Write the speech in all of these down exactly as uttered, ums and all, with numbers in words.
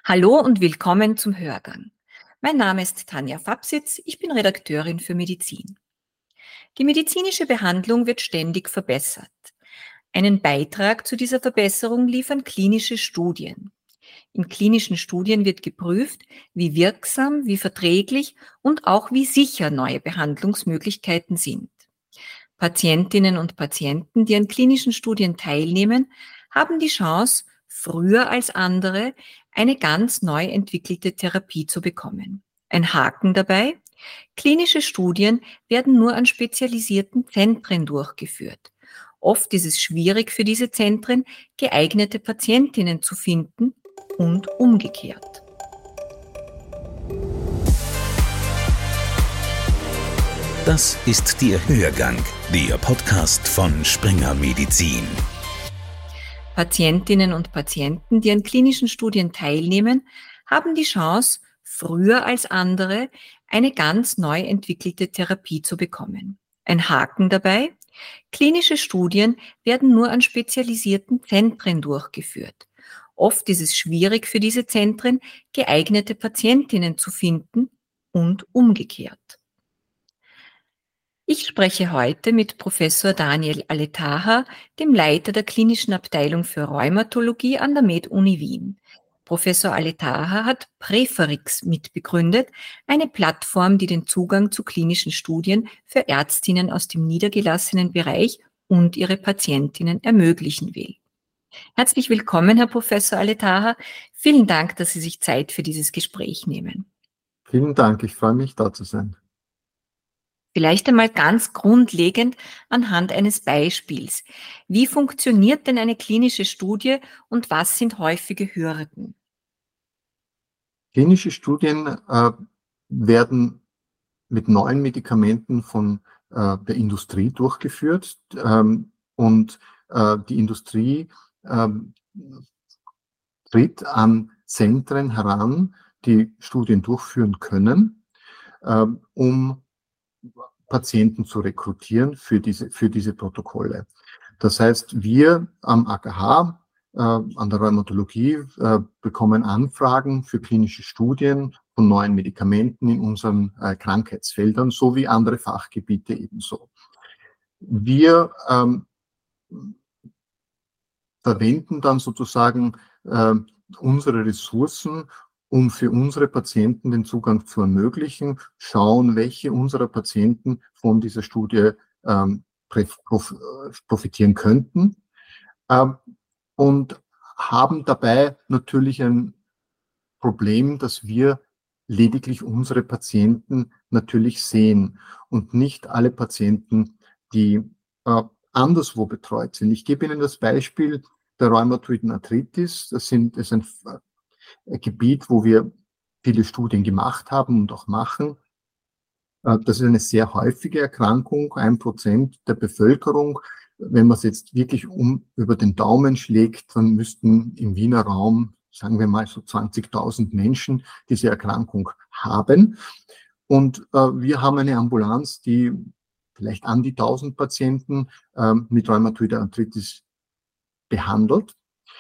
Hallo und willkommen zum Hörgang. Mein Name ist Tanja Fabsitz, ich bin Redakteurin für Medizin. Die medizinische Behandlung wird ständig verbessert. Einen Beitrag zu dieser Verbesserung liefern klinische Studien. In klinischen Studien wird geprüft, wie wirksam, wie verträglich und auch wie sicher neue Behandlungsmöglichkeiten sind. Patientinnen und Patienten, die an klinischen Studien teilnehmen, haben die Chance, früher als andere eine ganz neu entwickelte Therapie zu bekommen. Ein Haken dabei: Klinische Studien werden nur an spezialisierten Zentren durchgeführt. Oft ist es schwierig für diese Zentren, geeignete Patientinnen zu finden und umgekehrt. Das ist der Hörgang, der Podcast von Springer Medizin. Patientinnen und Patienten, die an klinischen Studien teilnehmen, haben die Chance, früher als andere eine ganz neu entwickelte Therapie zu bekommen. Ein Haken dabei: Klinische Studien werden nur an spezialisierten Zentren durchgeführt. Oft ist es schwierig für diese Zentren, geeignete Patientinnen zu finden und umgekehrt. Ich spreche heute mit Professor Daniel Aletaha, dem Leiter der klinischen Abteilung für Rheumatologie an der Med-Uni Wien. Professor Aletaha hat Preferix mitbegründet, eine Plattform, die den Zugang zu klinischen Studien für Ärztinnen aus dem niedergelassenen Bereich und ihre Patientinnen ermöglichen will. Herzlich willkommen, Herr Professor Aletaha. Vielen Dank, dass Sie sich Zeit für dieses Gespräch nehmen. Vielen Dank, ich freue mich, da zu sein. Vielleicht einmal ganz grundlegend anhand eines Beispiels. Wie funktioniert denn eine klinische Studie und was sind häufige Hürden? Klinische Studien äh, werden mit neuen Medikamenten von äh, der Industrie durchgeführt ähm, und äh, die Industrie äh, tritt an Zentren heran, die Studien durchführen können, äh, um Patienten zu rekrutieren für diese, für diese Protokolle. Das heißt, wir am A K H, äh, an der Rheumatologie, äh, bekommen Anfragen für klinische Studien von neuen Medikamenten in unseren äh, Krankheitsfeldern, sowie andere Fachgebiete ebenso. Wir ähm, verwenden dann sozusagen äh, unsere Ressourcen, um für unsere Patienten den Zugang zu ermöglichen, schauen, welche unserer Patienten von dieser Studie ähm, prof profitieren könnten ähm, und haben dabei natürlich ein Problem, dass wir lediglich unsere Patienten natürlich sehen und nicht alle Patienten, die äh, anderswo betreut sind. Ich gebe Ihnen das Beispiel der rheumatoiden Arthritis. Das, sind, das ist ein ein Gebiet, wo wir viele Studien gemacht haben und auch machen. Das ist eine sehr häufige Erkrankung, ein Prozent der Bevölkerung. Wenn man es jetzt wirklich um über den Daumen schlägt, dann müssten im Wiener Raum, sagen wir mal so zwanzigtausend Menschen diese Erkrankung haben. Und äh, wir haben eine Ambulanz, die vielleicht an die tausend Patienten äh, mit rheumatoider Arthritis behandelt.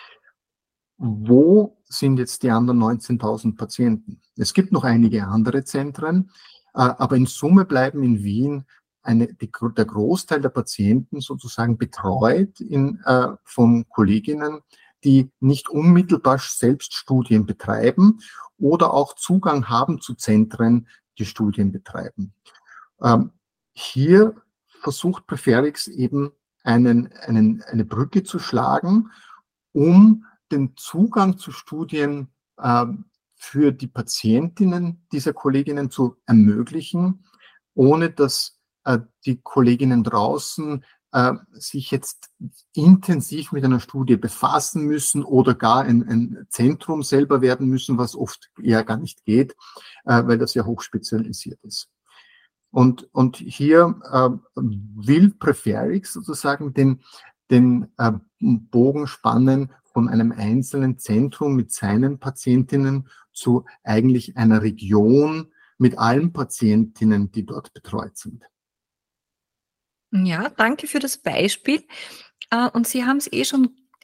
Wo sind jetzt die anderen neunzehntausend Patienten? Es gibt noch einige andere Zentren, äh, aber in Summe bleiben in Wien eine, die, der Großteil der Patienten sozusagen betreut in, äh, von Kolleginnen, die nicht unmittelbar selbst Studien betreiben oder auch Zugang haben zu Zentren, die Studien betreiben. Ähm, hier versucht Preferix eben einen, einen, eine Brücke zu schlagen, um den Zugang zu Studien äh, für die Patientinnen dieser Kolleginnen zu ermöglichen, ohne dass äh, die Kolleginnen draußen äh, sich jetzt intensiv mit einer Studie befassen müssen oder gar ein, ein Zentrum selber werden müssen, was oft eher gar nicht geht, äh, weil das ja hochspezialisiert ist. Und, und hier äh, will Preferix sozusagen den, den äh, Bogen spannen von einem einzelnen Zentrum mit seinen Patientinnen zu eigentlich einer Region mit allen Patientinnen, die dort betreut sind. Ja, danke für das Beispiel. Und Sie haben es eh schon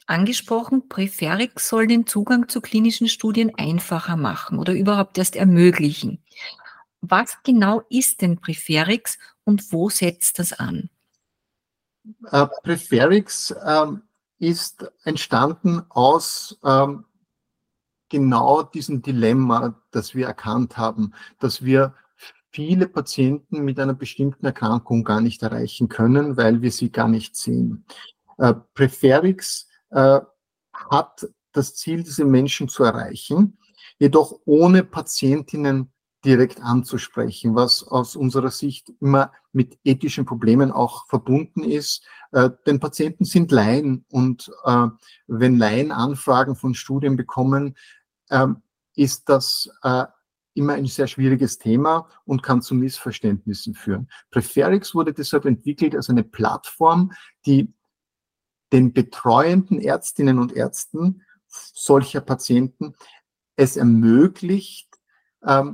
angesprochen, Preferix soll den Zugang zu klinischen Studien einfacher machen oder überhaupt erst ermöglichen. Was genau ist denn Preferix und wo setzt das an? Äh, Preferix ähm, ist entstanden aus ähm, genau diesem Dilemma, das wir erkannt haben, dass wir viele Patienten mit einer bestimmten Erkrankung gar nicht erreichen können, weil wir sie gar nicht sehen. Äh, Preferix äh, hat das Ziel, diese Menschen zu erreichen, jedoch ohne Patientinnen direkt anzusprechen, was aus unserer Sicht immer mit ethischen Problemen auch verbunden ist. Äh, denn Patienten sind Laien und äh, wenn Laien Anfragen von Studien bekommen, äh, ist das äh, immer ein sehr schwieriges Thema und kann zu Missverständnissen führen. Preferix wurde deshalb entwickelt als eine Plattform, die den betreuenden Ärztinnen und Ärzten solcher Patienten es ermöglicht, ähm,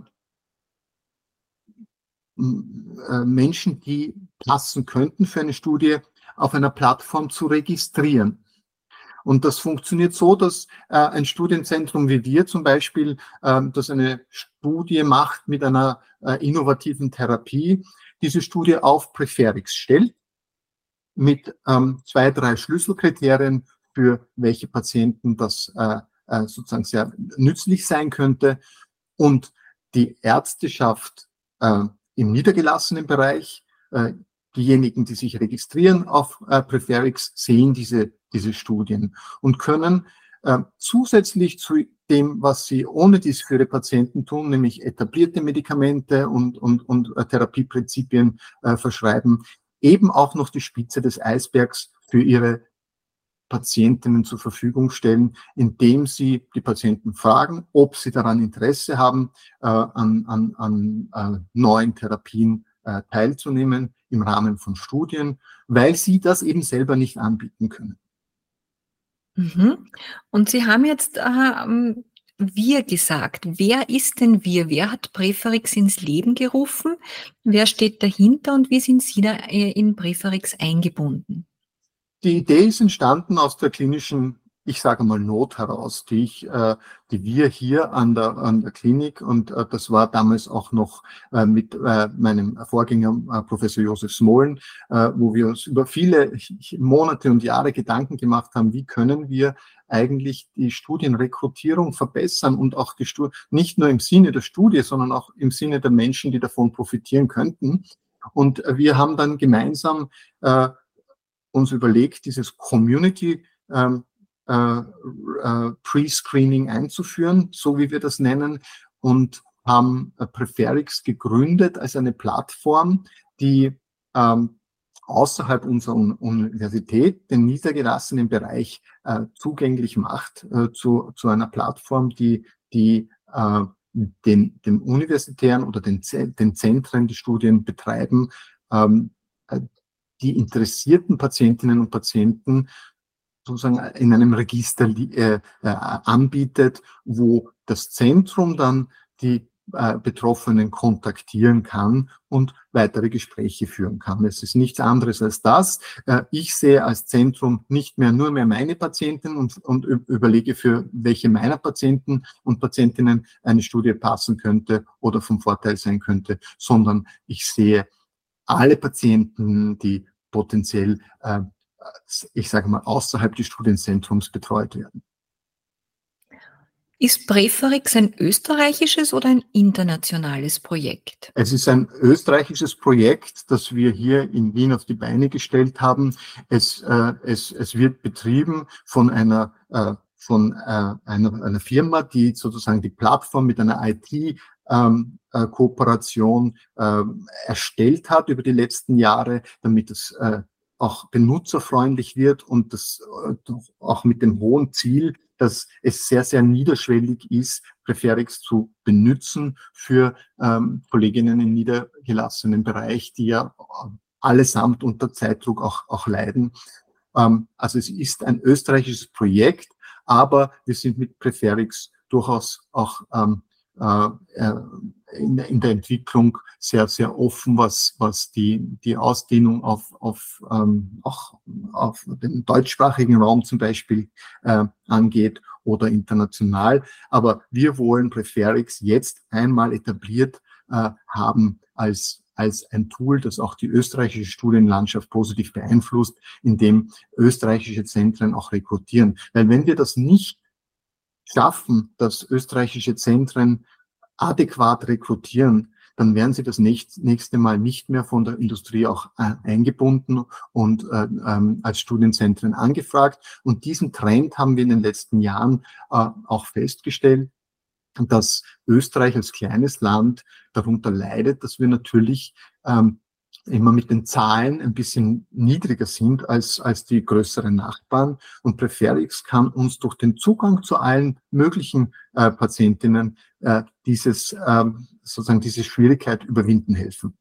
Menschen, die passen könnten für eine Studie, auf einer Plattform zu registrieren. Und das funktioniert so, dass äh, ein Studienzentrum wie wir zum Beispiel, äh, das eine Studie macht mit einer äh, innovativen Therapie, diese Studie auf Preferix stellt, mit ähm, zwei, drei Schlüsselkriterien, für welche Patienten das äh, äh, sozusagen sehr nützlich sein könnte. Und die Ärzteschaft äh, im niedergelassenen Bereich, äh, diejenigen, die sich registrieren auf äh, Preferix, sehen diese, diese Studien und können äh, zusätzlich zu dem, was sie ohne dies für ihre Patienten tun, nämlich etablierte Medikamente und, und, und äh, Therapieprinzipien äh, verschreiben, eben auch noch die Spitze des Eisbergs für ihre Patientinnen zur Verfügung stellen, indem sie die Patienten fragen, ob sie daran Interesse haben, äh, an, an, an äh, neuen Therapien äh, teilzunehmen im Rahmen von Studien, weil sie das eben selber nicht anbieten können. Mhm. Und Sie haben jetzt ähm, wir gesagt. Wer ist denn wir? Wer hat Preferix ins Leben gerufen? Wer steht dahinter und wie sind Sie da äh, in Preferix eingebunden? Die Idee ist entstanden aus der klinischen, ich sage mal, Not heraus, die ich, äh, die wir hier an der, an der Klinik, und äh, das war damals auch noch äh, mit äh, meinem Vorgänger, äh, Professor Josef Smolen, äh, wo wir uns über viele Monate und Jahre Gedanken gemacht haben, wie können wir eigentlich die Studienrekrutierung verbessern und auch die Studie, nicht nur im Sinne der Studie, sondern auch im Sinne der Menschen, die davon profitieren könnten. Und äh, wir haben dann gemeinsam äh, uns überlegt, dieses Community ähm, äh, äh, Pre-Screening einzuführen, so wie wir das nennen, und haben äh, Preferix gegründet als eine Plattform, die ähm, außerhalb unserer Un Universität den niedergelassenen Bereich äh, zugänglich macht äh, zu, zu einer Plattform, die, die äh, den, den universitären oder den, den Zentren, die Studien betreiben, ähm, die interessierten Patientinnen und Patienten sozusagen in einem Register äh, äh, anbietet, wo das Zentrum dann die äh, Betroffenen kontaktieren kann und weitere Gespräche führen kann. Es ist nichts anderes als das. Äh, ich sehe als Zentrum nicht mehr nur mehr meine Patienten und, und überlege, für welche meiner Patienten und Patientinnen eine Studie passen könnte oder vom Vorteil sein könnte, sondern ich sehe alle Patienten, die potenziell, äh, ich sage mal, außerhalb des Studienzentrums betreut werden. Ist Preferix ein österreichisches oder ein internationales Projekt? Es ist ein österreichisches Projekt, das wir hier in Wien auf die Beine gestellt haben. Es, äh, es, es wird betrieben von einer äh, von äh, einer, einer Firma, die sozusagen die Plattform mit einer I T ähm, äh, Kooperation äh, erstellt hat über die letzten Jahre, damit es äh, auch benutzerfreundlich wird und das äh, auch mit dem hohen Ziel, dass es sehr, sehr niederschwellig ist, Preferix zu benutzen für ähm, Kolleginnen im niedergelassenen Bereich, die ja allesamt unter Zeitdruck auch, auch leiden. Ähm, also es ist ein österreichisches Projekt, aber wir sind mit Preferix durchaus auch ähm, äh, in, in der Entwicklung sehr, sehr offen, was, was die, die Ausdehnung auf, auf, ähm, auch auf den deutschsprachigen Raum zum Beispiel äh, angeht oder international. Aber wir wollen Preferix jetzt einmal etabliert äh, haben als als ein Tool, das auch die österreichische Studienlandschaft positiv beeinflusst, indem österreichische Zentren auch rekrutieren. Weil wenn wir das nicht schaffen, dass österreichische Zentren adäquat rekrutieren, dann werden sie das nächste Mal nicht mehr von der Industrie auch äh, eingebunden und äh, ähm, als Studienzentren angefragt. Und diesen Trend haben wir in den letzten Jahren äh, auch festgestellt, dass Österreich als kleines Land darunter leidet, dass wir natürlich ähm, immer mit den Zahlen ein bisschen niedriger sind als, als die größeren Nachbarn. Und Preferix kann uns durch den Zugang zu allen möglichen äh, Patientinnen äh, dieses, äh, sozusagen diese Schwierigkeit überwinden helfen.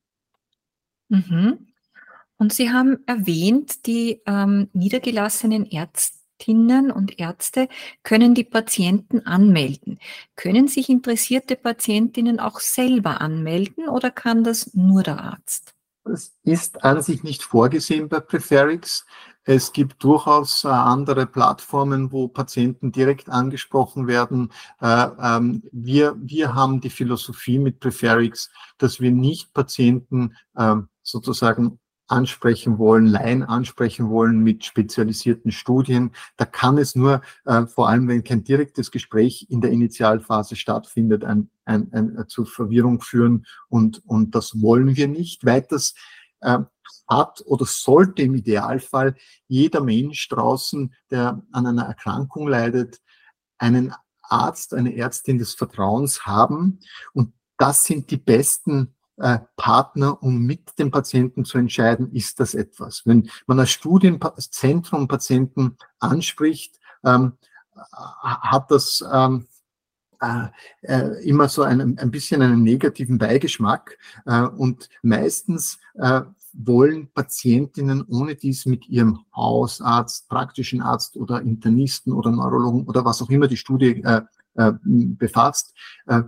Mhm. Und Sie haben erwähnt, die ähm, niedergelassenen Ärztinnen und Ärzte können die Patienten anmelden. Können sich interessierte Patientinnen auch selber anmelden oder kann das nur der Arzt? Das ist an sich nicht vorgesehen bei Preferix. Es gibt durchaus äh, andere Plattformen, wo Patienten direkt angesprochen werden. Äh, ähm, wir, wir haben die Philosophie mit Preferix, dass wir nicht Patienten äh, sozusagen ansprechen wollen, Laien ansprechen wollen mit spezialisierten Studien. Da kann es nur, äh, vor allem wenn kein direktes Gespräch in der Initialphase stattfindet, ein, ein, ein, ein, zur Verwirrung führen und, und das wollen wir nicht. Weiters äh, hat oder sollte im Idealfall jeder Mensch draußen, der an einer Erkrankung leidet, einen Arzt, eine Ärztin des Vertrauens haben. Und das sind die besten äh, Partner, um mit dem Patienten zu entscheiden, ist das etwas. Wenn man als Studienzentrum Patienten anspricht, ähm, hat das ähm, äh, äh, immer so ein, ein bisschen einen negativen Beigeschmack äh, und meistens äh, wollen Patientinnen ohne dies mit ihrem Hausarzt, praktischen Arzt oder Internisten oder Neurologen oder was auch immer die Studie äh, äh, befasst, äh,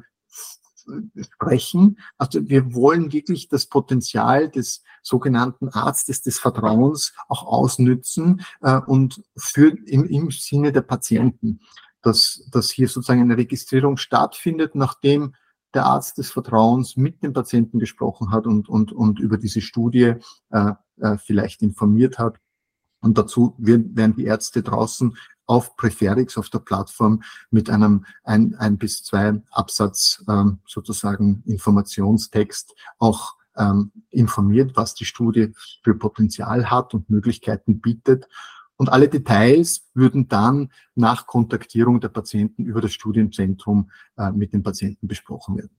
sprechen. Also wir wollen wirklich das Potenzial des sogenannten Arztes des Vertrauens auch ausnützen äh, und für im, im Sinne der Patienten, dass, dass hier sozusagen eine Registrierung stattfindet, nachdem der Arzt des Vertrauens mit dem Patienten gesprochen hat und, und, und über diese Studie äh, äh, vielleicht informiert hat. Und dazu werden, werden die Ärzte draußen auf Preferix, auf der Plattform, mit einem ein, ein bis zwei Absatz ähm, sozusagen Informationstext auch ähm, informiert, was die Studie für Potenzial hat und Möglichkeiten bietet. Und alle Details würden dann nach Kontaktierung der Patienten über das Studienzentrum äh, mit den Patienten besprochen werden.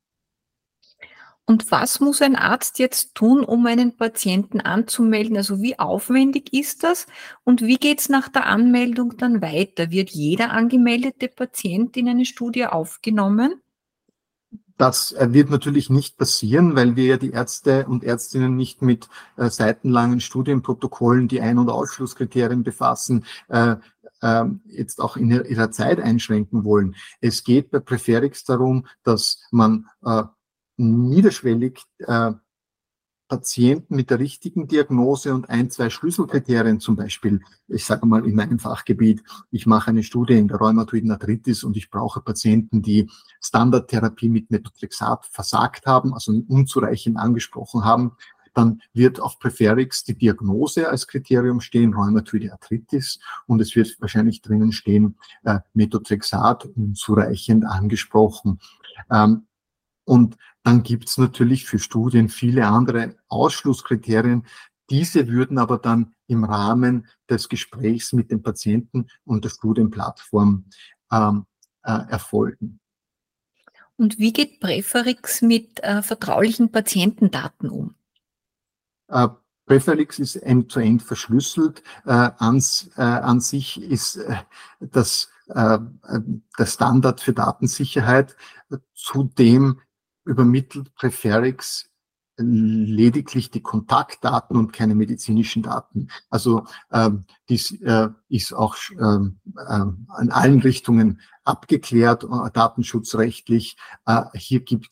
Und was muss ein Arzt jetzt tun, um einen Patienten anzumelden? Also wie aufwendig ist das und wie geht es nach der Anmeldung dann weiter? Wird jeder angemeldete Patient in eine Studie aufgenommen? Das wird natürlich nicht passieren, weil wir ja die Ärzte und Ärztinnen nicht mit äh, seitenlangen Studienprotokollen, die Ein- und Ausschlusskriterien befassen, äh, äh, jetzt auch in ihrer Zeit einschränken wollen. Es geht bei Preferix darum, dass man äh, niederschwellig äh, Patienten mit der richtigen Diagnose und ein, zwei Schlüsselkriterien zum Beispiel, ich sage mal in meinem Fachgebiet, ich mache eine Studie in der rheumatoiden Arthritis und ich brauche Patienten, die Standardtherapie mit Methotrexat versagt haben, also unzureichend angesprochen haben, dann wird auf Preferix die Diagnose als Kriterium stehen, rheumatoide Arthritis, und es wird wahrscheinlich drinnen stehen, äh, Methotrexat unzureichend angesprochen. Ähm, Und dann gibt es natürlich für Studien viele andere Ausschlusskriterien. Diese würden aber dann im Rahmen des Gesprächs mit dem Patienten und der Studienplattform ähm, äh, erfolgen. Und wie geht Preferix mit äh, vertraulichen Patientendaten um? Äh, Preferix ist end-to-end verschlüsselt. Äh, ans, äh, an sich ist äh, das äh, der Standard für Datensicherheit. Zudem übermittelt Preferix lediglich die Kontaktdaten und keine medizinischen Daten. Also ähm, dies äh, ist auch ähm, äh, in allen Richtungen abgeklärt, äh, datenschutzrechtlich. Äh, hier gibt's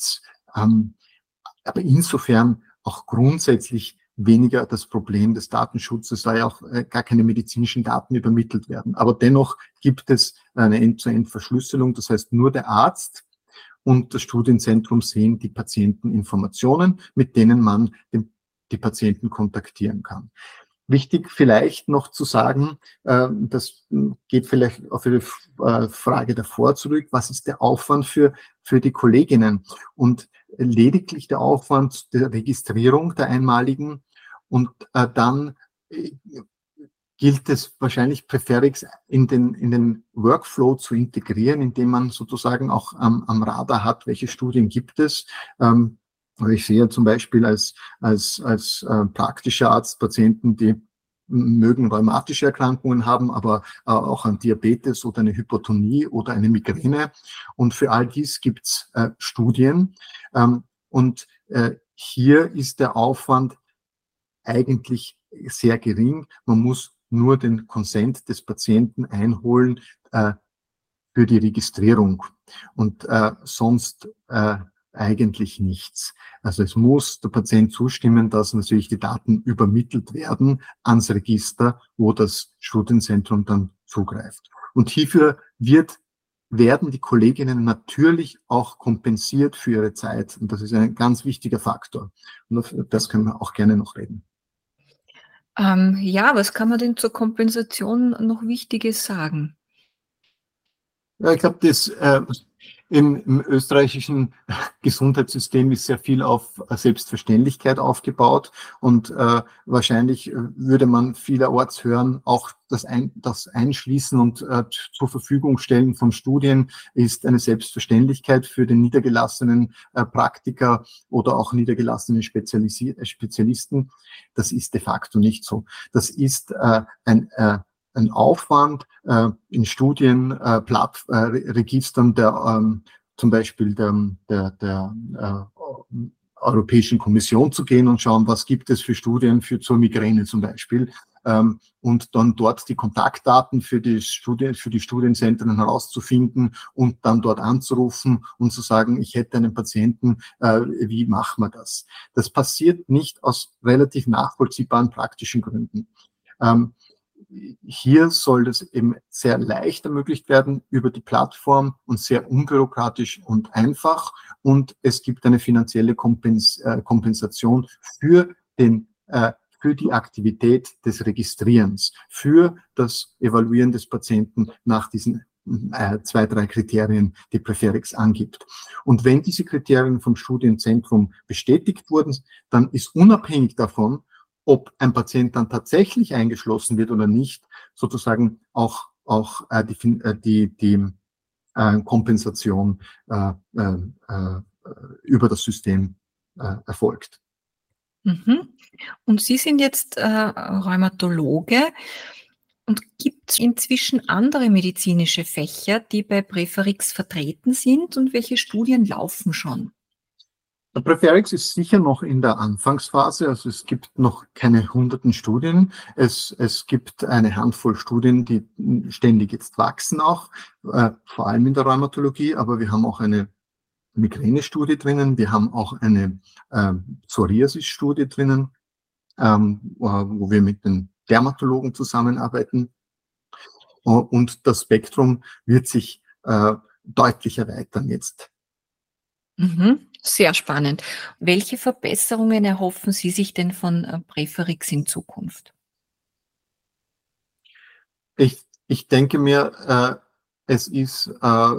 Ähm, aber insofern auch grundsätzlich weniger das Problem des Datenschutzes, da ja auch äh, gar keine medizinischen Daten übermittelt werden. Aber dennoch gibt es eine End-zu-End-Verschlüsselung, das heißt nur der Arzt und das Studienzentrum sehen die Patienteninformationen, mit denen man den, die Patienten kontaktieren kann. Wichtig vielleicht noch zu sagen, äh, das geht vielleicht auf Ihre äh, Frage davor zurück, was ist der Aufwand für, für die Kolleginnen? Und lediglich der Aufwand der Registrierung der einmaligen und äh, dann äh, gilt es wahrscheinlich Preferix in den, in den Workflow zu integrieren, indem man sozusagen auch am, am Radar hat, welche Studien gibt es. Ähm, also ich sehe zum Beispiel als, als, als äh, praktischer Arzt Patienten, die mögen rheumatische Erkrankungen haben, aber äh, auch an Diabetes oder eine Hypotonie oder eine Migräne. Und für all dies gibt's äh, Studien. Ähm, und äh, hier ist der Aufwand eigentlich sehr gering. Man muss nur den Consent des Patienten einholen äh, für die Registrierung und äh, sonst äh, eigentlich nichts. Also es muss der Patient zustimmen, dass natürlich die Daten übermittelt werden ans Register, wo das Studienzentrum dann zugreift. Und hierfür wird, werden die Kolleginnen natürlich auch kompensiert für ihre Zeit. Und das ist ein ganz wichtiger Faktor. Und auf das können wir auch gerne noch reden. Ähm, ja, was kann man denn zur Kompensation noch Wichtiges sagen? Ja, ich glaube, das äh, im, im österreichischen Gesundheitssystem ist sehr viel auf Selbstverständlichkeit aufgebaut und äh, wahrscheinlich würde man vielerorts hören, auch das, ein, das Einschließen und äh, zur Verfügung stellen von Studien ist eine Selbstverständlichkeit für den niedergelassenen äh, Praktiker oder auch niedergelassenen Spezialisi Spezialisten. Das ist de facto nicht so. Das ist äh, ein äh, ein Aufwand äh, in Studien, äh, Platt, äh, Registern der ähm, zum Beispiel der, der, der äh, Europäischen Kommission zu gehen und schauen, was gibt es für Studien für zur Migräne zum Beispiel ähm, und dann dort die Kontaktdaten für die Studien, für die Studienzentren herauszufinden und dann dort anzurufen und zu sagen, ich hätte einen Patienten, äh, wie machen wir das? Das passiert nicht aus relativ nachvollziehbaren praktischen Gründen. Ähm, Hier soll es eben sehr leicht ermöglicht werden über die Plattform und sehr unbürokratisch und einfach. Und es gibt eine finanzielle Kompens äh, Kompensation für, den, äh, für die Aktivität des Registrierens, für das Evaluieren des Patienten nach diesen äh, zwei, drei Kriterien, die Preferix angibt. Und wenn diese Kriterien vom Studienzentrum bestätigt wurden, dann ist unabhängig davon, ob ein Patient dann tatsächlich eingeschlossen wird oder nicht, sozusagen auch, auch äh, die, äh, die, die äh, Kompensation äh, äh, über das System äh, erfolgt. Mhm. Und Sie sind jetzt äh, Rheumatologe. Und gibt es inzwischen andere medizinische Fächer, die bei Preferix vertreten sind und welche Studien laufen schon? Preferix ist sicher noch in der Anfangsphase, also es gibt noch keine hunderten Studien. Es, es gibt eine Handvoll Studien, die ständig jetzt wachsen auch, äh, vor allem in der Rheumatologie, aber wir haben auch eine Migräne-Studie drinnen, wir haben auch eine äh, Psoriasis-Studie drinnen, ähm, wo wir mit den Dermatologen zusammenarbeiten. Und das Spektrum wird sich äh, deutlich erweitern jetzt. Mhm. Sehr spannend. Welche Verbesserungen erhoffen Sie sich denn von äh, Preferix in Zukunft? Ich, ich denke mir, äh, es ist äh,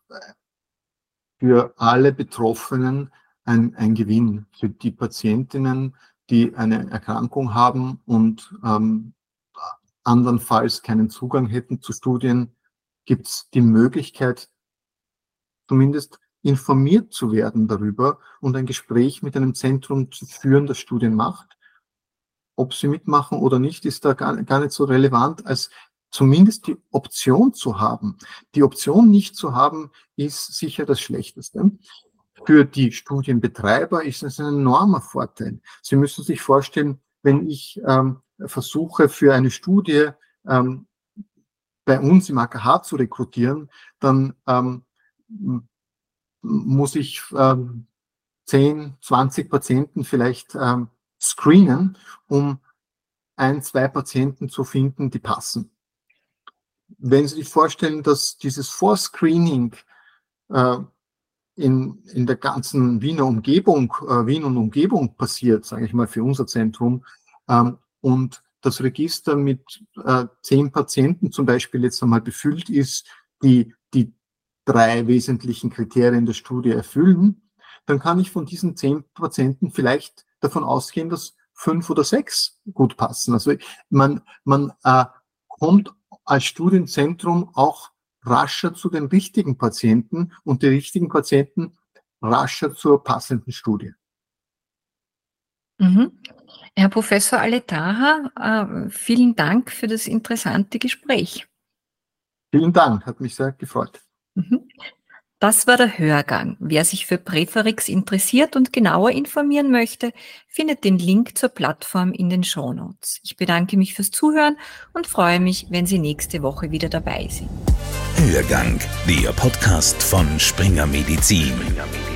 für alle Betroffenen ein, ein Gewinn. Für die Patientinnen, die eine Erkrankung haben und ähm, andernfalls keinen Zugang hätten zu Studien, gibt es die Möglichkeit, zumindest informiert zu werden darüber und ein Gespräch mit einem Zentrum zu führen, das Studien macht. Ob sie mitmachen oder nicht, ist da gar, gar nicht so relevant, als zumindest die Option zu haben. Die Option nicht zu haben, ist sicher das Schlechteste. Für die Studienbetreiber ist es ein enormer Vorteil. Sie müssen sich vorstellen, wenn ich ähm, versuche, für eine Studie ähm, bei uns im A K H zu rekrutieren, dann ähm, muss ich ähm, zehn, zwanzig Patienten vielleicht ähm, screenen, um ein, zwei Patienten zu finden, die passen. Wenn Sie sich vorstellen, dass dieses Vorscreening äh, in, in der ganzen Wiener Umgebung, äh, Wien und Umgebung passiert, sage ich mal, für unser Zentrum, ähm, und das Register mit äh, zehn Patienten zum Beispiel jetzt einmal befüllt ist, die die drei wesentlichen Kriterien der Studie erfüllen, dann kann ich von diesen zehn Patienten vielleicht davon ausgehen, dass fünf oder sechs gut passen. Also man, man äh, kommt als Studienzentrum auch rascher zu den richtigen Patienten und die richtigen Patienten rascher zur passenden Studie. Mhm. Herr Professor Aletaha, äh, vielen Dank für das interessante Gespräch. Vielen Dank, hat mich sehr gefreut. Mhm. Das war der Hörgang. Wer sich für Präferix interessiert und genauer informieren möchte, findet den Link zur Plattform in den Shownotes. Ich bedanke mich fürs Zuhören und freue mich, wenn Sie nächste Woche wieder dabei sind. Hörgang, der Podcast von Springer Medizin.